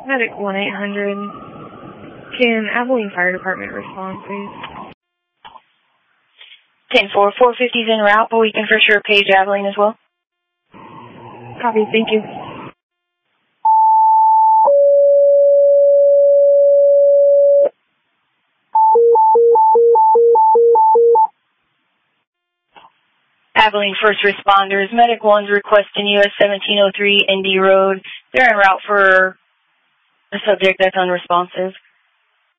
Medic 1-800. Can Abilene Fire Department respond, please? 10-4, 450's en route, but we can for sure page Abilene as well. Copy, thank you. Abilene first responders, Medic 1's requesting US 1703 ND Road. They're en route for a subject that's unresponsive.